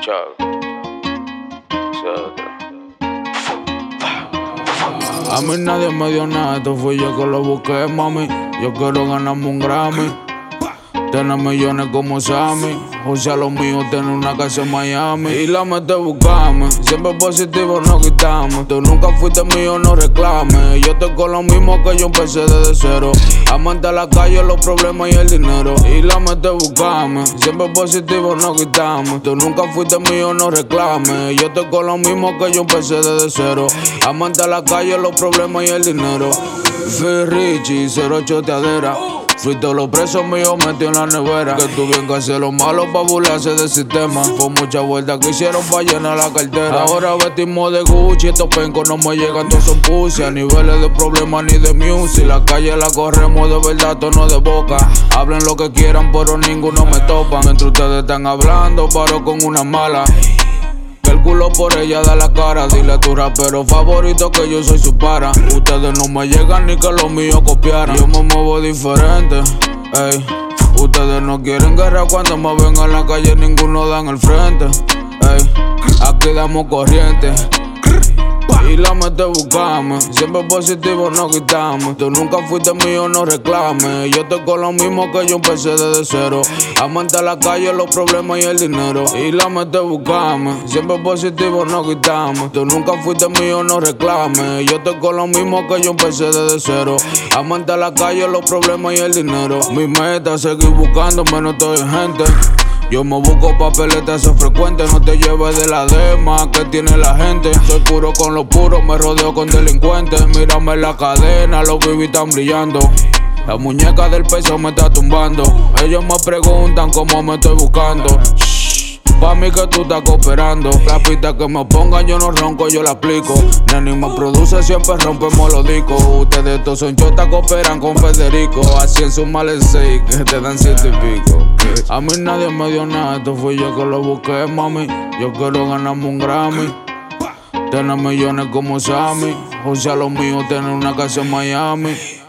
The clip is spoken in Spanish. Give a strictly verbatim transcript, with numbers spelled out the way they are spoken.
Chago, etcétera. A mí nadie me dio nada, esto fui yo que lo busqué, mami. Yo quiero ganarme un Grammy, tener millones como Sammy. O sea, lo mío, tener una casa en Miami. Y la mete buscarme, siempre positivo no quitamos. Tú nunca fuiste mío, no reclames. Yo estoy con lo mismo que yo empecé desde cero. Amante a la calle, los problemas y el dinero. Y la mete buscarme, siempre positivo no quitamos. Tú nunca fuiste mío, no reclames. Yo estoy con lo mismo que yo empecé desde cero. Amante a la calle, los problemas y el dinero. Fui Richie, cero choteadera. Fui todos los presos míos metió en la nevera. Que tú bien que hacer lo malo pa' burlarse del sistema. Fue mucha vuelta que hicieron pa' llenar la cartera. Ahora vestimos de Gucci, estos pencos no me llegan, todos son pussy. A niveles de problemas ni de music. La calle la corremos de verdad, tono de boca. Hablen lo que quieran, pero ninguno me topan. Mientras ustedes están hablando, paro con una mala. El culo por ella da la cara. Dile a tu rapero favorito que yo soy su para. Ustedes no me llegan ni que los míos copiaran. Yo me muevo diferente, ey. Ustedes no quieren guerra cuando me ven en la calle, ninguno da en el frente, ey. Aquí damos corriente y la mete buscarme. Siempre positivo no quitamos. Tú nunca fuiste mío, no reclames. Yo estoy con lo mismo que yo empecé desde cero. Amante a la calle, los problemas y el dinero. Y la mete buscarme. Siempre positivo no quitamos. Tú nunca fuiste mío, no reclames. Yo estoy con lo mismo que yo empecé desde cero. Amante a la calle, los problemas y el dinero. Mi meta es seguir buscándome, no estoy en gente. Yo me busco papeletas, eso frecuente. No te lleves de la dema que tiene la gente. Soy puro con lo puro, me rodeo con delincuentes. Mírame la cadena, los bibis están brillando. La muñeca del peso me está tumbando. Ellos me preguntan cómo me estoy buscando. Shh, pa' mí que tú estás cooperando. La pista que me pongan yo no ronco, yo la aplico. Neni me produce, siempre rompemos los discos. Ustedes todos son chotas, cooperan con Federico. Así en su males seis, que te dan ciento y pico. A mí nadie me dio nada, esto fui yo que lo busqué, mami. Yo quiero ganarme un Grammy, tener millones como Sammy. O sea, lo mío, tener una casa en Miami.